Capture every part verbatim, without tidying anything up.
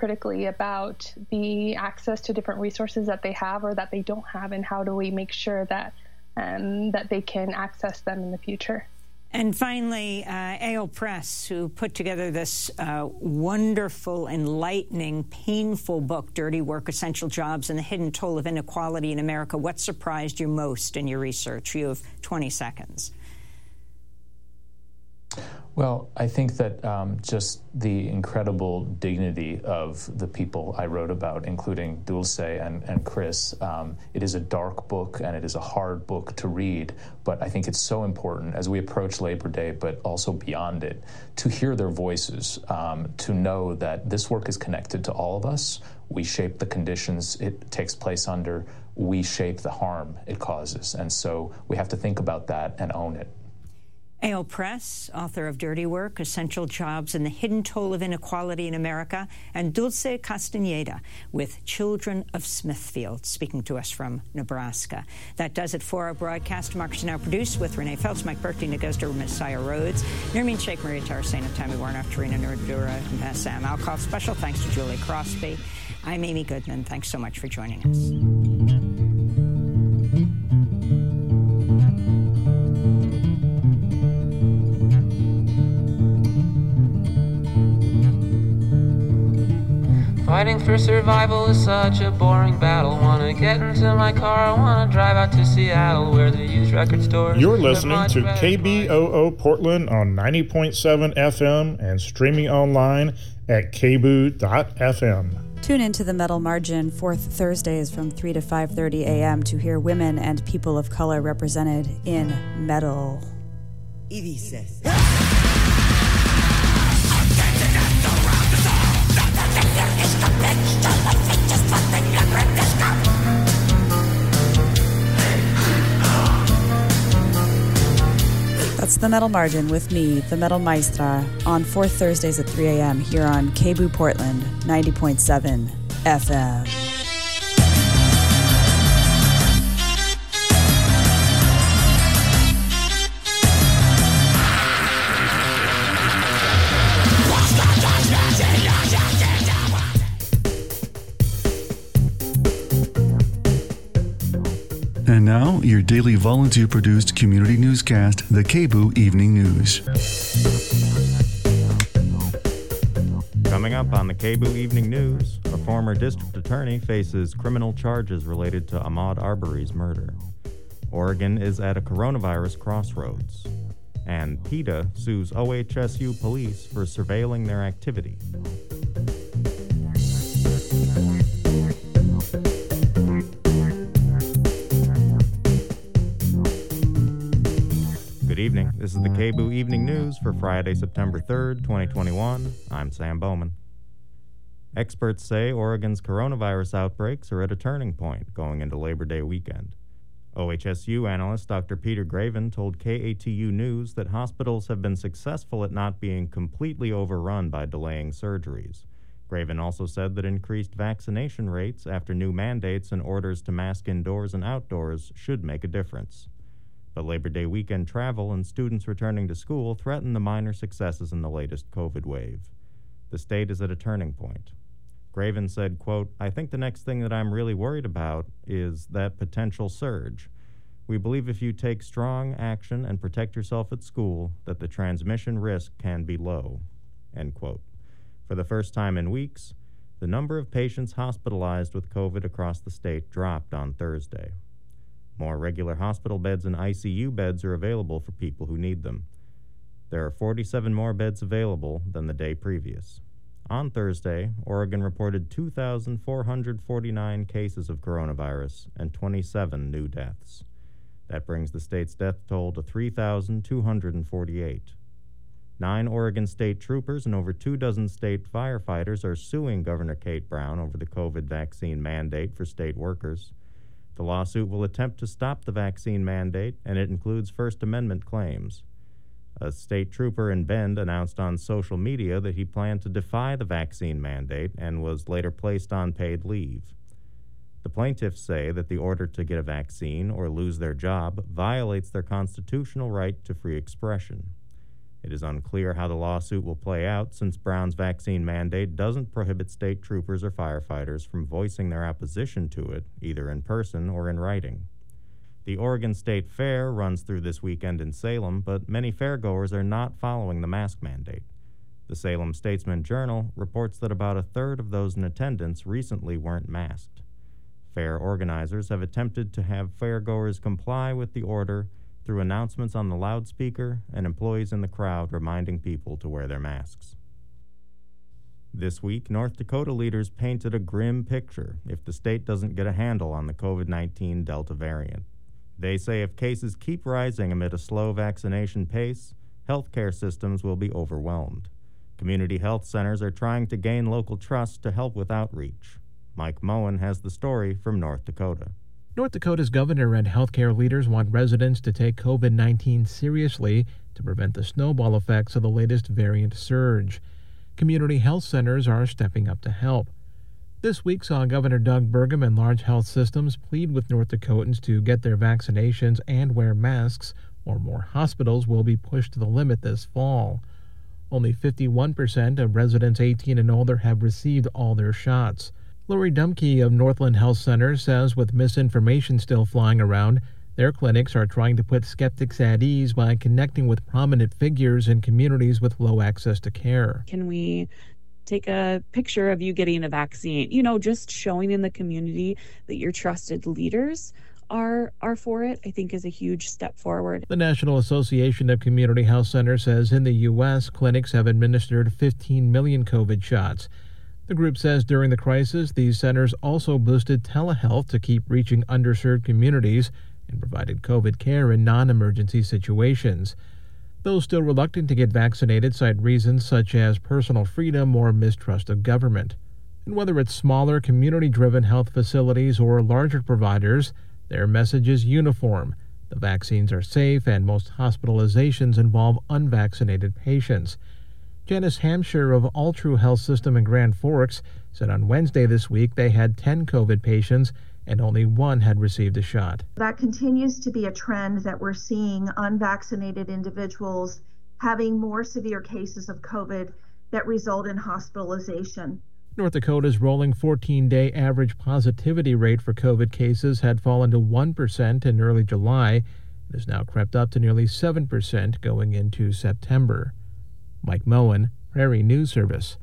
critically about the access to different resources that they have or that they don't have, and how do we make sure that um, that they can access them in the future. And finally, uh, A O Press, who put together this uh, wonderful, enlightening, painful book, Dirty Work, Essential Jobs, and the Hidden Toll of Inequality in America. What surprised you most in your research? You have twenty seconds. Well, I think that um, just the incredible dignity of the people I wrote about, including Dulce and, and Chris. Um, it is a dark book and it is a hard book to read, but I think it's so important as we approach Labor Day, but also beyond it, to hear their voices, um, to know that this work is connected to all of us. We shape the conditions it takes place under. We shape the harm it causes. And so we have to think about that and own it. A O Press, author of Dirty Work, Essential Jobs, and the Hidden Toll of Inequality in America, and Dulce Castaneda with Children of Smithfield, speaking to us from Nebraska. That does it for our broadcast. Democracy Now! Produced with Renee Phelps, Mike Bertie, Negosder, Messiah Rhodes, Nermeen Sheikh, Maria Tarasena, Tammy Warnock, Tarina Nurdura, and Sam Alcoff. Special thanks to Julie Crosby. I'm Amy Goodman. Thanks so much for joining us. Fighting for survival is such a boring battle. Wanna get into my car, I wanna drive out to Seattle, where the used record stores. You're listening to K B O O Portland on ninety point seven F M and streaming online at k b o dot f m. Tune into the Metal Margin fourth Thursdays from three to five thirty a.m. to hear women and people of color represented in metal. Y dices. That's the Metal Margin with me, the Metal Maestra, on fourth Thursdays at three a.m. here on K B O O Portland, ninety point seven F M. And now, your daily volunteer-produced community newscast, the K B O O Evening News. Coming up on the K B O O Evening News, a former district attorney faces criminal charges related to Ahmaud Arbery's murder. Oregon is at a coronavirus crossroads. And PETA sues O H S U police for surveilling their activity. Good evening. This is the K B O O Evening News for Friday, September third, twenty twenty-one. I'm Sam Bowman. Experts say Oregon's coronavirus outbreaks are at a turning point going into Labor Day weekend. O H S U analyst Doctor Peter Graven told K A T U News that hospitals have been successful at not being completely overrun by delaying surgeries. Graven also said that increased vaccination rates after new mandates and orders to mask indoors and outdoors should make a difference. But Labor Day weekend travel and students returning to school threaten the minor successes in the latest COVID wave. The state is at a turning point. Graven said, quote, "I think the next thing that I'm really worried about is that potential surge. We believe if you take strong action and protect yourself at school, that the transmission risk can be low," end quote. For the first time in weeks, the number of patients hospitalized with COVID across the state dropped on Thursday. More regular hospital beds and I C U beds are available for people who need them. There are forty-seven more beds available than the day previous. On Thursday, Oregon reported two thousand four hundred forty-nine cases of coronavirus and twenty-seven new deaths. That brings the state's death toll to three thousand two hundred forty-eight. Nine Oregon state troopers and over two dozen state firefighters are suing Governor Kate Brown over the COVID vaccine mandate for state workers. The lawsuit will attempt to stop the vaccine mandate, and it includes First Amendment claims. A state trooper in Bend announced on social media that he planned to defy the vaccine mandate and was later placed on paid leave. The plaintiffs say that the order to get a vaccine or lose their job violates their constitutional right to free expression. It is unclear how the lawsuit will play out since Brown's vaccine mandate doesn't prohibit state troopers or firefighters from voicing their opposition to it, either in person or in writing. The Oregon State Fair runs through this weekend in Salem, but many fairgoers are not following the mask mandate. The Salem Statesman Journal reports that about a third of those in attendance recently weren't masked. Fair organizers have attempted to have fairgoers comply with the order through announcements on the loudspeaker and employees in the crowd reminding people to wear their masks. This week, North Dakota leaders painted a grim picture if the state doesn't get a handle on the covid nineteen Delta variant. They say if cases keep rising amid a slow vaccination pace, healthcare systems will be overwhelmed. Community health centers are trying to gain local trust to help with outreach. Mike Moen has the story from North Dakota. North Dakota's governor and healthcare leaders want residents to take covid nineteen seriously to prevent the snowball effects of the latest variant surge. Community health centers are stepping up to help. This week saw Governor Doug Burgum and large health systems plead with North Dakotans to get their vaccinations and wear masks, or more hospitals will be pushed to the limit this fall. Only fifty-one percent of residents eighteen and older have received all their shots. Lori Dumke of Northland Health Center says with misinformation still flying around, their clinics are trying to put skeptics at ease by connecting with prominent figures in communities with low access to care. Can we take a picture of you getting a vaccine? You know, just showing in the community that your trusted leaders are are for it, I think is a huge step forward. The National Association of Community Health Centers says in the U S, clinics have administered fifteen million COVID shots. The group says during the crisis, these centers also boosted telehealth to keep reaching underserved communities and provided COVID care in non-emergency situations. Those still reluctant to get vaccinated cite reasons such as personal freedom or mistrust of government. And whether it's smaller, community-driven health facilities or larger providers, their message is uniform. The vaccines are safe and most hospitalizations involve unvaccinated patients. Janice Hampshire of All True Health System in Grand Forks said on Wednesday this week they had ten COVID patients and only one had received a shot. That continues to be a trend that we're seeing unvaccinated individuals having more severe cases of COVID that result in hospitalization. North Dakota's rolling fourteen-day average positivity rate for COVID cases had fallen to one percent in early July and has now crept up to nearly seven percent going into September. Mike Moen, Prairie News Service.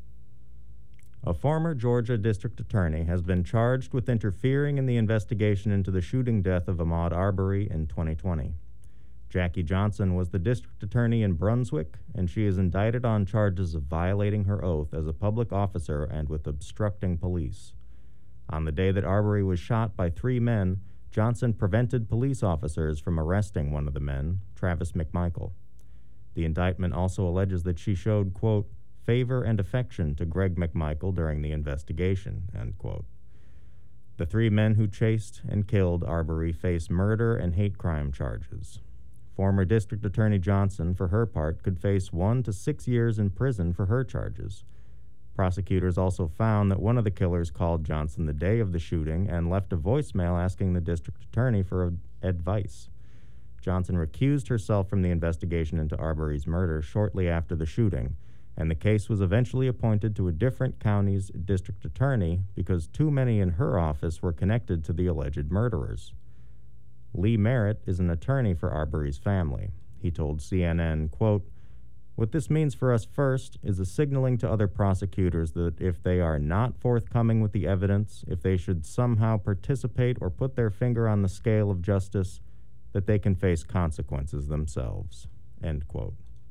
A former Georgia district attorney has been charged with interfering in the investigation into the shooting death of Ahmaud Arbery in twenty twenty. Jackie Johnson was the district attorney in Brunswick, and she is indicted on charges of violating her oath as a public officer and with obstructing police. On the day that Arbery was shot by three men, Johnson prevented police officers from arresting one of the men, Travis McMichael. The indictment also alleges that she showed, quote, favor and affection to Greg McMichael during the investigation, end quote. The three men who chased and killed Arbery face murder and hate crime charges. Former District Attorney Johnson, for her part, could face one to six years in prison for her charges. Prosecutors also found that one of the killers called Johnson the day of the shooting and left a voicemail asking the district attorney for advice. Johnson recused herself from the investigation into Arbery's murder shortly after the shooting, and the case was eventually appointed to a different county's district attorney because too many in her office were connected to the alleged murderers. Lee Merritt is an attorney for Arbery's family. He told C N N, quote, what this means for us first is a signaling to other prosecutors that if they are not forthcoming with the evidence, if they should somehow participate or put their finger on the scale of justice, that they can face consequences themselves, end quote.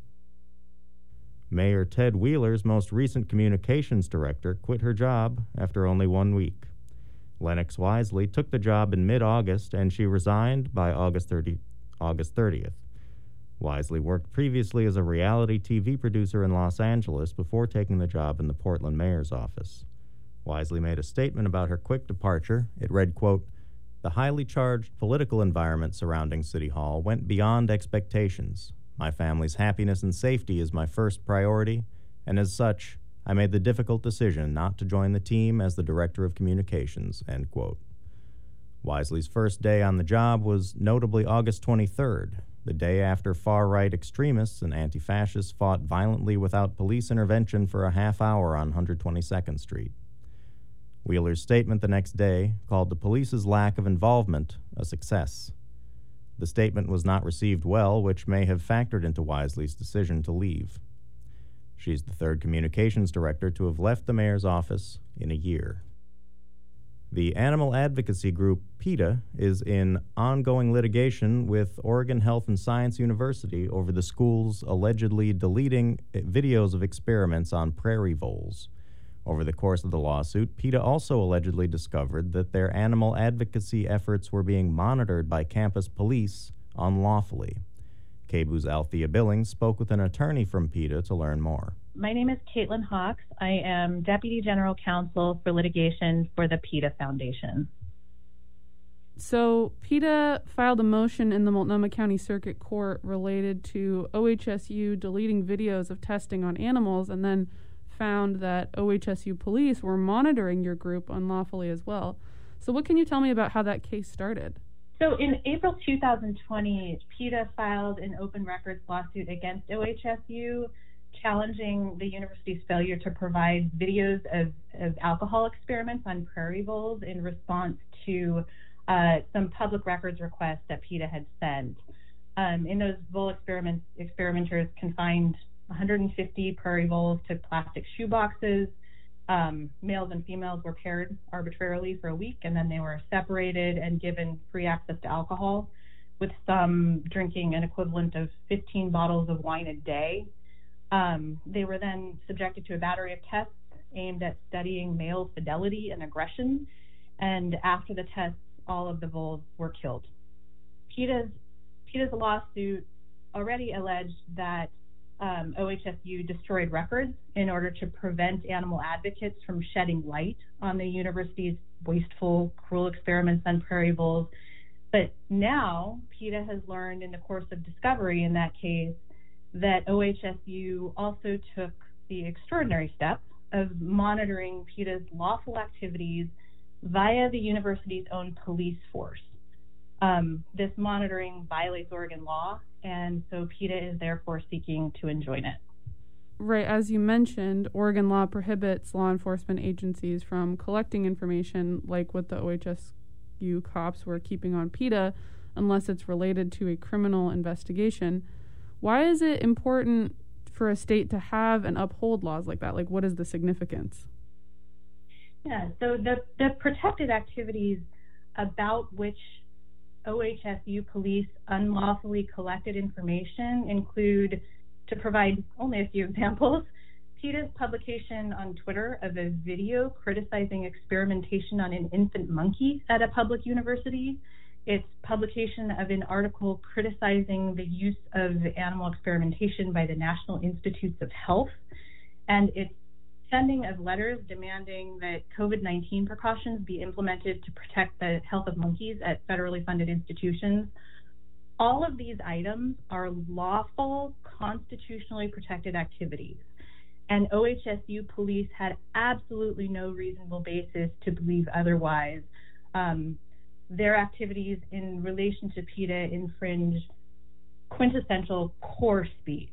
Mayor Ted Wheeler's most recent communications director quit her job after only one week. Lennox Wisely took the job in mid-August, and she resigned by August thirtieth. Wisely worked previously as a reality T V producer in Los Angeles before taking the job in the Portland mayor's office. Wisely made a statement about her quick departure. It read, quote, the highly charged political environment surrounding City Hall went beyond expectations. My family's happiness and safety is my first priority, and as such, I made the difficult decision not to join the team as the Director of Communications, end quote. Wisely's first day on the job was notably August twenty-third. the day after far-right extremists and anti-fascists fought violently without police intervention for a half hour on one hundred twenty-second Street. Wheeler's statement the next day called the police's lack of involvement a success. The statement was not received well, which may have factored into Wisely's decision to leave. She's the third communications director to have left the mayor's office in a year. The animal advocacy group PETA is in ongoing litigation with Oregon Health and Science University over the school's allegedly deleting videos of experiments on prairie voles. Over the course of the lawsuit, PETA also allegedly discovered that their animal advocacy efforts were being monitored by campus police unlawfully. K B U's Althea Billings spoke with an attorney from PETA to learn more. My name is Caitlin Hawks. I am Deputy General Counsel for Litigation for the PETA Foundation. So PETA filed a motion in the Multnomah County Circuit Court related to O H S U deleting videos of testing on animals, and then found that O H S U police were monitoring your group unlawfully as well. So what can you tell me about how that case started? So in April two thousand twenty, PETA filed an open records lawsuit against O H S U, challenging the university's failure to provide videos of, of alcohol experiments on prairie voles in response to uh, some public records requests that PETA had sent. Um, in those vole experiments, experimenters confined one hundred fifty prairie voles to plastic shoe boxes. Um, males and females were paired arbitrarily for a week, and then they were separated and given free access to alcohol, with some drinking an equivalent of fifteen bottles of wine a day. Um, they were then subjected to a battery of tests aimed at studying male fidelity and aggression, and after the tests, all of the voles were killed. PETA's, PETA's lawsuit already alleged that um, O H S U destroyed records in order to prevent animal advocates from shedding light on the university's wasteful, cruel experiments on prairie voles. But now, PETA has learned in the course of discovery in that case that O H S U also took the extraordinary step of monitoring PETA's lawful activities via the university's own police force. Um, this monitoring violates Oregon law, and so PETA is therefore seeking to enjoin it. Right, as you mentioned, Oregon law prohibits law enforcement agencies from collecting information like what the O H S U cops were keeping on PETA unless it's related to a criminal investigation. Why is it important for a state to have and uphold laws like that? Like, what is the significance? Yeah, so the, the protected activities about which O H S U police unlawfully collected information include, to provide only a few examples, PETA's publication on Twitter of a video criticizing experimentation on an infant monkey at a public university, its publication of an article criticizing the use of animal experimentation by the National Institutes of Health, and its sending of letters demanding that COVID nineteen precautions be implemented to protect the health of monkeys at federally funded institutions. All of these items are lawful, constitutionally protected activities, and O H S U police had absolutely no reasonable basis to believe otherwise. Um, their activities in relation to PETA infringe quintessential core speech.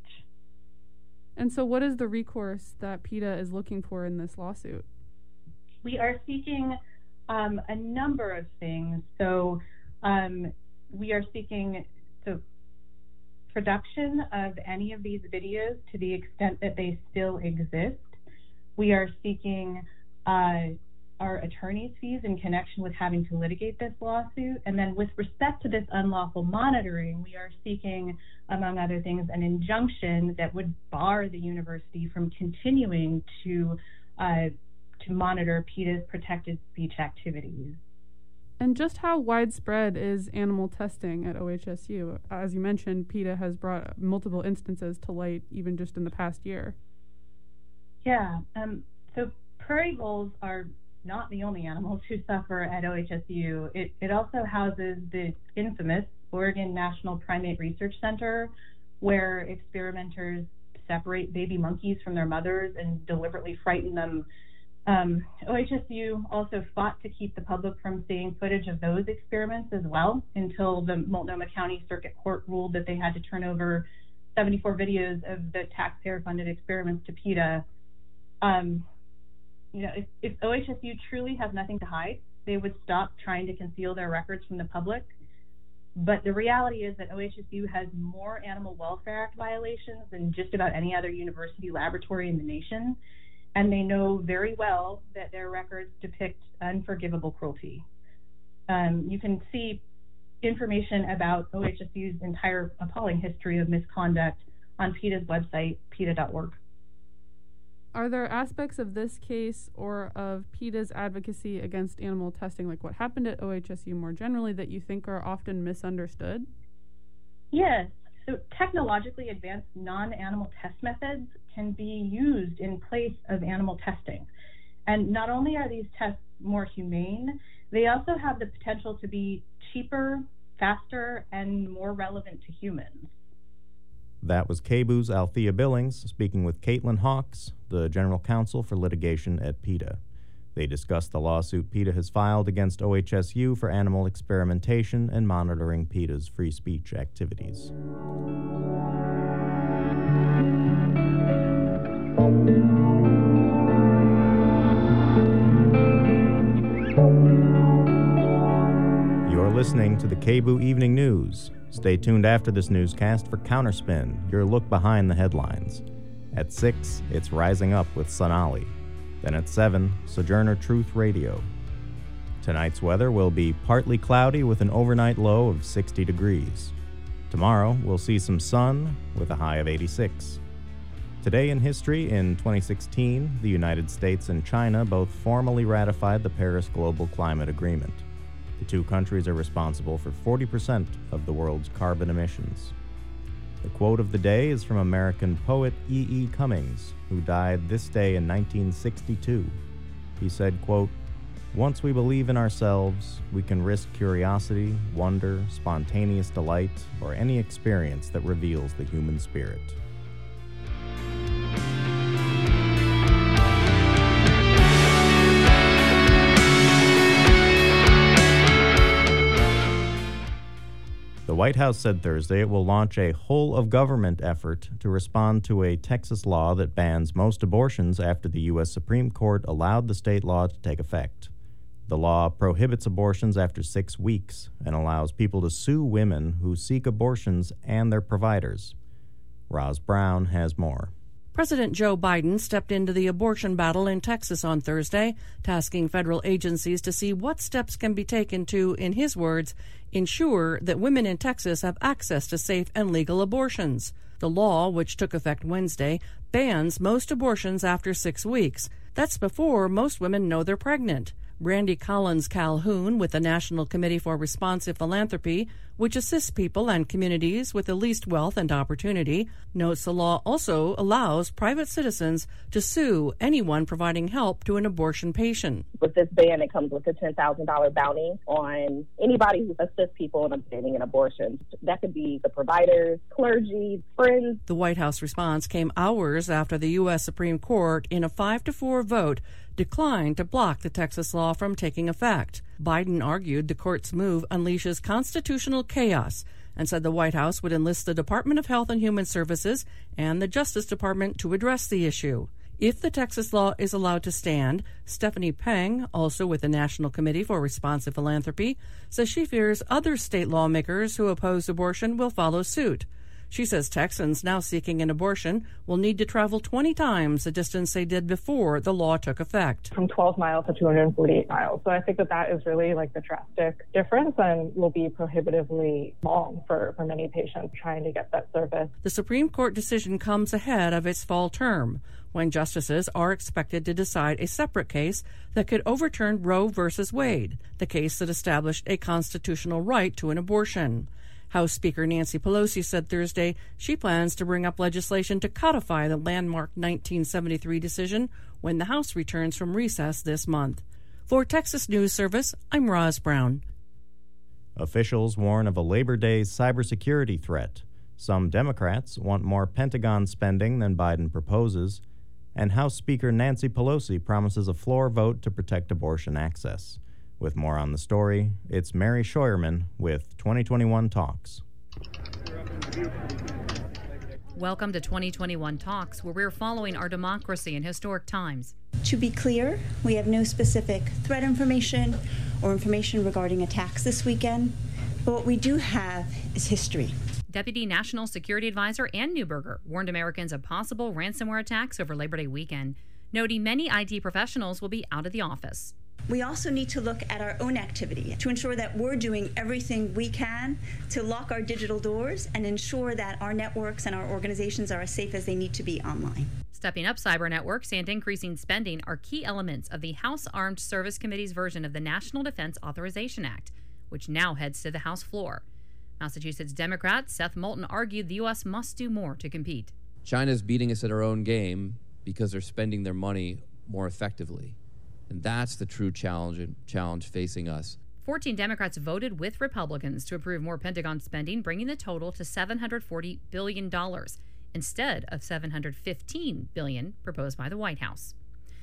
And so what is the recourse that PETA is looking for in this lawsuit? We are seeking um, a number of things. So um, we are seeking so production of any of these videos to the extent that they still exist. We are seeking uh, our attorney's fees in connection with having to litigate this lawsuit. And then with respect to this unlawful monitoring, we are seeking, among other things, an injunction that would bar the university from continuing to uh, to monitor PETA's protected speech activities. And just how widespread is animal testing at O H S U? As you mentioned, PETA has brought multiple instances to light even just in the past year. Yeah, um, so prairie voles are not the only animals who suffer at O H S U. It, it also houses the infamous Oregon National Primate Research Center, where experimenters separate baby monkeys from their mothers and deliberately frighten them Um, O H S U also fought to keep the public from seeing footage of those experiments as well until the Multnomah County Circuit Court ruled that they had to turn over seventy-four videos of the taxpayer-funded experiments to PETA. Um, you know, if, if O H S U truly has nothing to hide, they would stop trying to conceal their records from the public. But the reality is that O H S U has more Animal Welfare Act violations than just about any other university laboratory in the nation. And they know very well that their records depict unforgivable cruelty. Um, you can see information about O H S U's entire appalling history of misconduct on PETA's website, PETA dot org. Are there aspects of this case or of PETA's advocacy against animal testing, like what happened at O H S U more generally, that you think are often misunderstood? Yes. So technologically advanced non-animal test methods can be used in place of animal testing. And not only are these tests more humane, they also have the potential to be cheaper, faster, and more relevant to humans. That was K B U's Althea Billings speaking with Caitlin Hawks, the General Counsel for Litigation at PETA. They discussed the lawsuit PETA has filed against O H S U for animal experimentation and monitoring PETA's free speech activities. You're listening to the K B U Evening News. Stay tuned after this newscast for Counterspin, your look behind the headlines. At six, it's Rising Up with Sonali. Then at seven, Sojourner Truth Radio. Tonight's weather will be partly cloudy with an overnight low of sixty degrees. Tomorrow, we'll see some sun with a high of eighty-six. Today in history, in twenty sixteen, the United States and China both formally ratified the Paris Global Climate Agreement. The two countries are responsible for forty percent of the world's carbon emissions. The quote of the day is from American poet E E. Cummings, who died this day in nineteen sixty-two. He said, quote, "Once we believe in ourselves, we can risk curiosity, wonder, spontaneous delight, or any experience that reveals the human spirit." The White House said Thursday it will launch a whole-of-government effort to respond to a Texas law that bans most abortions after the U S Supreme Court allowed the state law to take effect. The law prohibits abortions after six weeks and allows people to sue women who seek abortions and their providers. Roz Brown has more. President Joe Biden stepped into the abortion battle in Texas on Thursday, tasking federal agencies to see what steps can be taken to, in his words, ensure that women in Texas have access to safe and legal abortions. The law, which took effect Wednesday, bans most abortions after six weeks. That's before most women know they're pregnant. Brandy Collins Calhoun with the National Committee for Responsive Philanthropy, which assists people and communities with the least wealth and opportunity, notes the law also allows private citizens to sue anyone providing help to an abortion patient. With this ban, it comes with a ten thousand dollars bounty on anybody who assists people in obtaining an abortion. That could be the providers, clergy, friends. The White House response came hours after the U S Supreme Court, in a five to four vote, declined to block the Texas law from taking effect. Biden argued the court's move unleashes constitutional chaos and said the White House would enlist the Department of Health and Human Services and the Justice Department to address the issue. If the Texas law is allowed to stand, Stephanie Peng, also with the National Committee for Responsive Philanthropy, says she fears other state lawmakers who oppose abortion will follow suit. She says Texans now seeking an abortion will need to travel twenty times the distance they did before the law took effect. From twelve miles to two hundred forty-eight miles. So I think that that is really like the drastic difference and will be prohibitively long for, for many patients trying to get that service. The Supreme Court decision comes ahead of its fall term, when justices are expected to decide a separate case that could overturn Roe versus Wade, the case that established a constitutional right to an abortion. House Speaker Nancy Pelosi said Thursday she plans to bring up legislation to codify the landmark nineteen seventy-three decision when the House returns from recess this month. For Texas News Service, I'm Roz Brown. Officials warn of a Labor Day cybersecurity threat. Some Democrats want more Pentagon spending than Biden proposes. And House Speaker Nancy Pelosi promises a floor vote to protect abortion access. With more on the story, it's Mary Scheuerman with twenty twenty-one Talks. Welcome to twenty twenty-one Talks, where we're following our democracy in historic times. To be clear, we have no specific threat information or information regarding attacks this weekend, but what we do have is history. Deputy National Security Advisor Ann Neuberger warned Americans of possible ransomware attacks over Labor Day weekend, noting many I T professionals will be out of the office. We also need to look at our own activity to ensure that we're doing everything we can to lock our digital doors and ensure that our networks and our organizations are as safe as they need to be online. Stepping up cyber networks and increasing spending are key elements of the House Armed Service Committee's version of the National Defense Authorization Act, which now heads to the House floor. Massachusetts Democrat Seth Moulton argued the U S must do more to compete. China's beating us at our own game because they're spending their money more effectively. And that's the true challenge challenge facing us. fourteen Democrats voted with Republicans to approve more Pentagon spending, bringing the total to seven hundred forty billion dollars instead of seven hundred fifteen billion dollars proposed by the White House.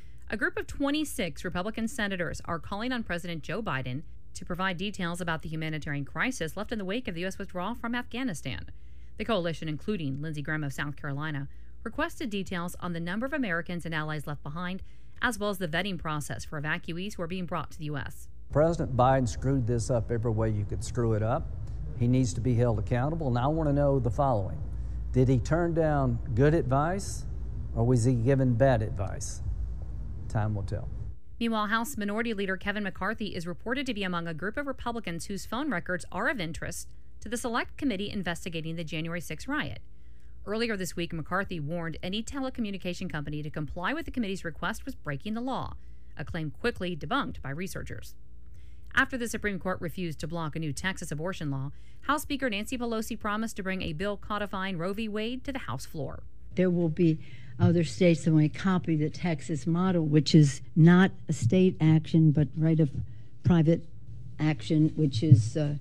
A group of twenty-six Republican senators are calling on President Joe Biden to provide details about the humanitarian crisis left in the wake of the U S withdrawal from Afghanistan. The coalition, including Lindsey Graham of South Carolina, requested details on the number of Americans and allies left behind, as well as the vetting process for evacuees who are being brought to the U S. President Biden screwed this up every way you could screw it up. He needs to be held accountable, and I want to know the following. Did he turn down good advice, or was he given bad advice? Time will tell. Meanwhile, House Minority Leader Kevin McCarthy is reported to be among a group of Republicans whose phone records are of interest to the Select Committee investigating the January sixth riot. Earlier this week, McCarthy warned any telecommunication company to comply with the committee's request was breaking the law, a claim quickly debunked by researchers. After the Supreme Court refused to block a new Texas abortion law, House Speaker Nancy Pelosi promised to bring a bill codifying Roe v. Wade to the House floor. There will be other states that want to copy the Texas model, which is not a state action, but right of private action, which is uh,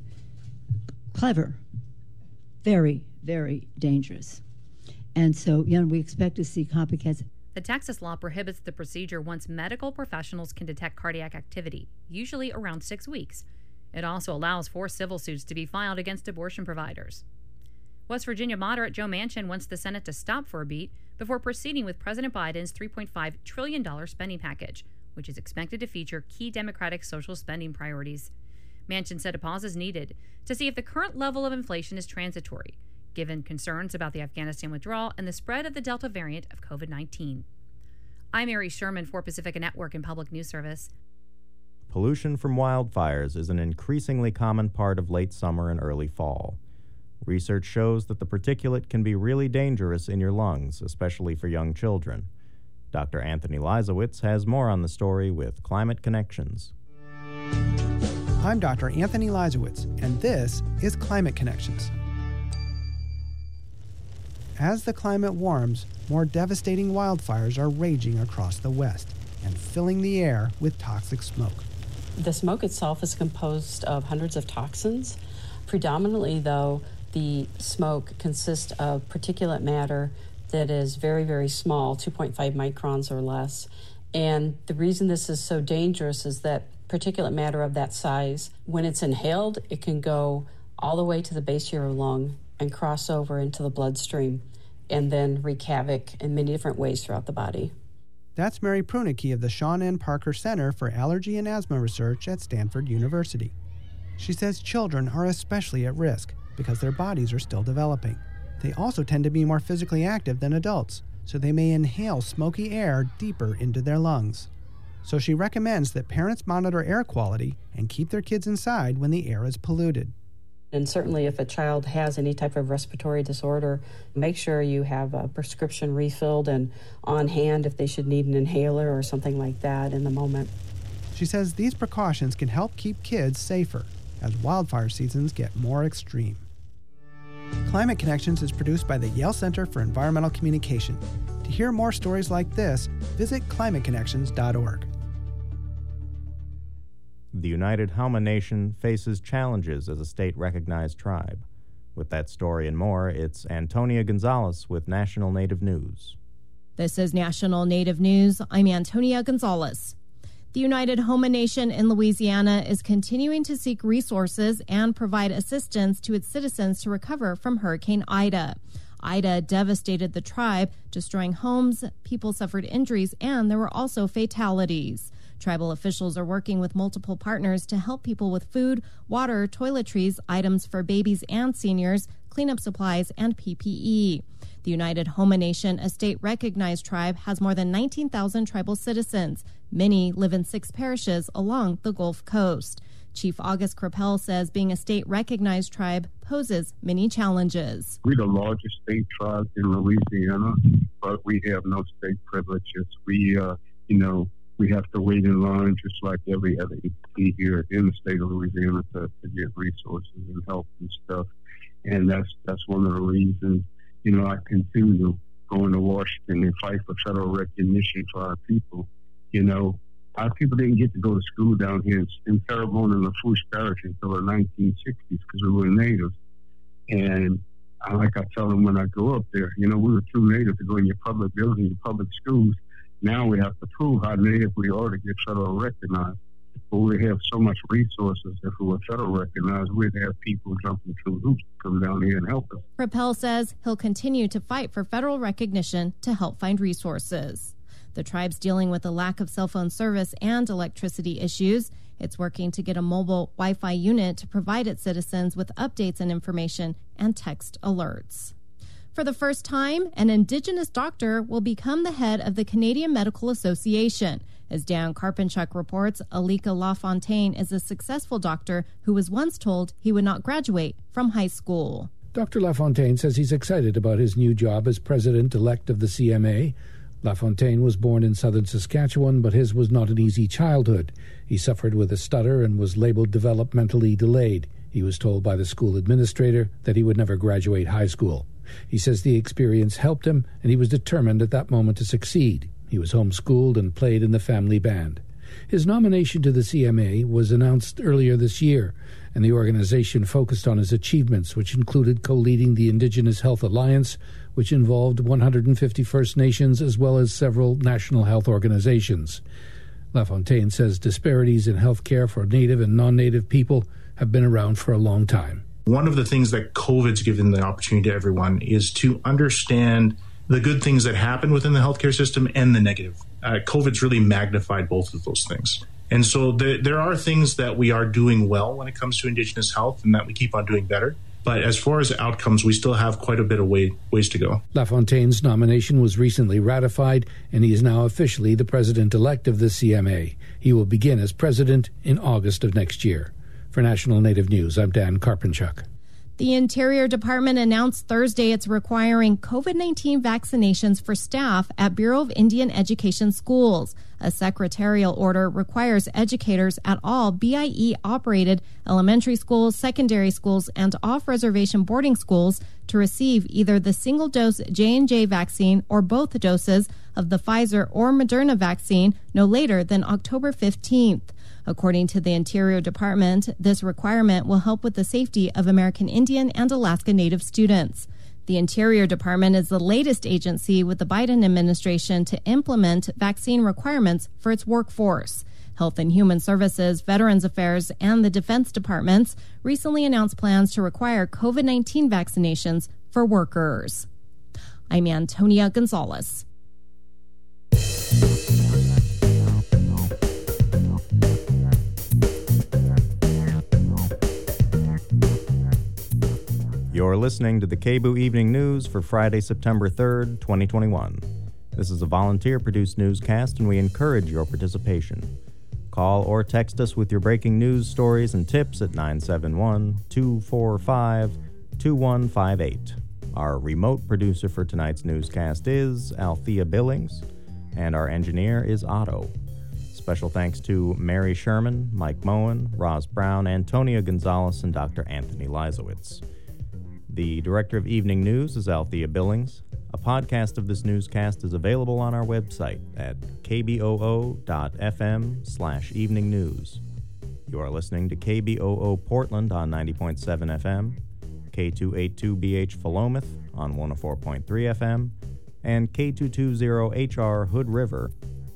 clever, very, very dangerous. And so, you know, we expect to see copycats. The Texas law prohibits the procedure once medical professionals can detect cardiac activity, usually around six weeks. It also allows for civil suits to be filed against abortion providers. West Virginia moderate Joe Manchin wants the Senate to stop for a beat before proceeding with President Biden's three point five trillion dollars spending package, which is expected to feature key Democratic social spending priorities. Manchin said a pause is needed to see if the current level of inflation is transitory, given concerns about the Afghanistan withdrawal and the spread of the Delta variant of COVID nineteen. I'm Mary Sherman for Pacifica Network and Public News Service. Pollution from wildfires is an increasingly common part of late summer and early fall. Research shows that the particulate can be really dangerous in your lungs, especially for young children. Doctor Anthony Leisowitz has more on the story with Climate Connections. I'm Doctor Anthony Leisowitz, and this is Climate Connections. As the climate warms, more devastating wildfires are raging across the West and filling the air with toxic smoke. The smoke itself is composed of hundreds of toxins. Predominantly, though, the smoke consists of particulate matter that is very, very small, two point five microns or less. And the reason this is so dangerous is that particulate matter of that size, when it's inhaled, it can go all the way to the base of your lung and cross over into the bloodstream and then wreak havoc in many different ways throughout the body. That's Mary Prunicky of the Sean N. Parker Center for Allergy and Asthma Research at Stanford University. She says children are especially at risk because their bodies are still developing. They also tend to be more physically active than adults, so they may inhale smoky air deeper into their lungs. So she recommends that parents monitor air quality and keep their kids inside when the air is polluted. And certainly if a child has any type of respiratory disorder, make sure you have a prescription refilled and on hand if they should need an inhaler or something like that in the moment. She says these precautions can help keep kids safer as wildfire seasons get more extreme. Climate Connections is produced by the Yale Center for Environmental Communication. To hear more stories like this, visit climate connections dot org. The United Hauma Nation faces challenges as a state-recognized tribe. With that story and more, it's Antonia Gonzalez with National Native News. This is National Native News. I'm Antonia Gonzalez. The United Homa Nation in Louisiana is continuing to seek resources and provide assistance to its citizens to recover from Hurricane Ida. Ida devastated the tribe, destroying homes, people suffered injuries, and there were also fatalities. Tribal officials are working with multiple partners to help people with food, water, toiletries, items for babies and seniors, cleanup supplies, and P P E. The United Homa Nation, a state-recognized tribe, has more than nineteen thousand tribal citizens. Many live in six parishes along the Gulf Coast. Chief August Crapel says being a state-recognized tribe poses many challenges. We're the largest state tribe in Louisiana, but we have no state privileges. We, uh, you know, we have to wait in line just like every other entity here in the state of Louisiana to, to get resources and help and stuff. And that's that's one of the reasons, you know, I continue going to Washington and fight for federal recognition for our people. You know, our people didn't get to go to school down here in, in Terrebonne and Lafourche Parish until the nineteen sixties because we were natives. And I, like I tell them when I go up there, you know, we were too native to go in your public buildings, your public schools. Now we have to prove how native we are to get federal recognized. But we have so much resources. If we were federal recognized, we'd have people jumping through hoops to come down here and help us. Crapel says he'll continue to fight for federal recognition to help find resources. The tribe's dealing with a lack of cell phone service and electricity issues. It's working to get a mobile Wi-Fi unit to provide its citizens with updates and information and text alerts. For the first time, an Indigenous doctor will become the head of the Canadian Medical Association. As Dan Karpinchuk reports, Alika LaFontaine is a successful doctor who was once told he would not graduate from high school. Doctor LaFontaine says he's excited about his new job as president-elect of the C M A. LaFontaine was born in southern Saskatchewan, but his was not an easy childhood. He suffered with a stutter and was labeled developmentally delayed. He was told by the school administrator that he would never graduate high school. He says the experience helped him, and he was determined at that moment to succeed. He was homeschooled and played in the family band. His nomination to the C M A was announced earlier this year, and the organization focused on his achievements, which included co-leading the Indigenous Health Alliance, which involved one hundred fifty First Nations as well as several national health organizations. LaFontaine says disparities in health care for Native and non-Native people have been around for a long time. One of the things that COVID's given the opportunity to everyone is to understand the good things that happen within the healthcare system and the negative. Uh, COVID's really magnified both of those things. And so the, there are things that we are doing well when it comes to Indigenous health and that we keep on doing better. But as far as outcomes, we still have quite a bit of way, ways to go. LaFontaine's nomination was recently ratified, and he is now officially the president-elect of the C M A. He will begin as president in August of next year. For National Native News, I'm Dan Karpinchuk. The Interior Department announced Thursday it's requiring COVID nineteen vaccinations for staff at Bureau of Indian Education schools. A secretarial order requires educators at all B I E-operated elementary schools, secondary schools, and off-reservation boarding schools to receive either the single-dose J and J vaccine or both doses of the Pfizer or Moderna vaccine no later than October fifteenth. According to the Interior Department, this requirement will help with the safety of American Indian and Alaska Native students. The Interior Department is the latest agency with the Biden administration to implement vaccine requirements for its workforce. Health and Human Services, Veterans Affairs, and the Defense Departments recently announced plans to require COVID nineteen vaccinations for workers. I'm Antonia Gonzalez. You're listening to the K B O O Evening News for Friday, September third, twenty twenty-one. This is a volunteer-produced newscast, and we encourage your participation. Call or text us with your breaking news stories and tips at nine seven one, two four five, two one five eight. Our remote producer for tonight's newscast is Althea Billings, and our engineer is Otto. Special thanks to Mary Sherman, Mike Moen, Roz Brown, Antonia Gonzalez, and Doctor Anthony Leisowitz. The director of Evening News is Althea Billings. A podcast of this newscast is available on our website at kboo.fm slash evening news. You are listening to K B O O Portland on ninety point seven F M, K two eighty-two B H Philomath on one oh four point three F M, and K two twenty H R Hood River.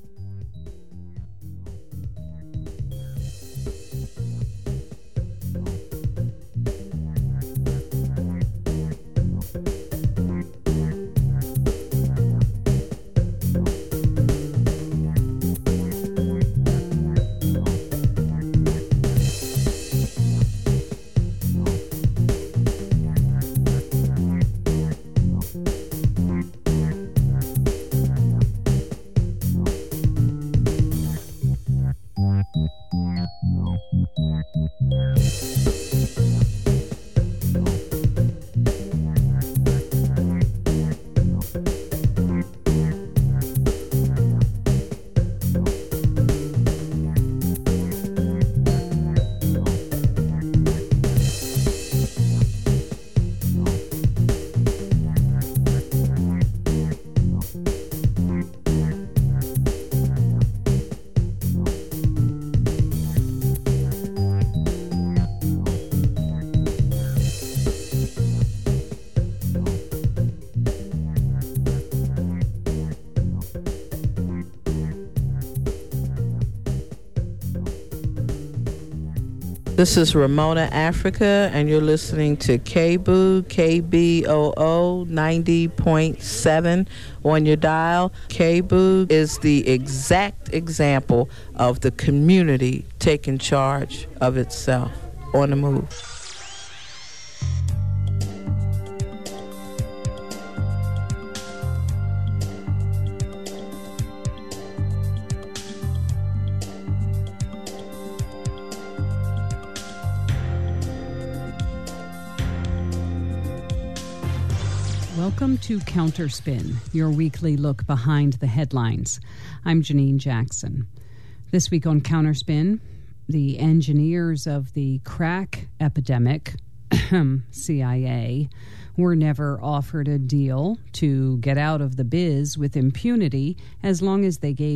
This is Ramona Africa, and you're listening to K B O O, K B O O ninety point seven on your dial. K B O O is the exact example of the community taking charge of itself on the move. Welcome to Counterspin, your weekly look behind the headlines. I'm Janine Jackson. This week on Counterspin, the engineers of the crack epidemic, C I A, were never offered a deal to get out of the biz with impunity as long as they gave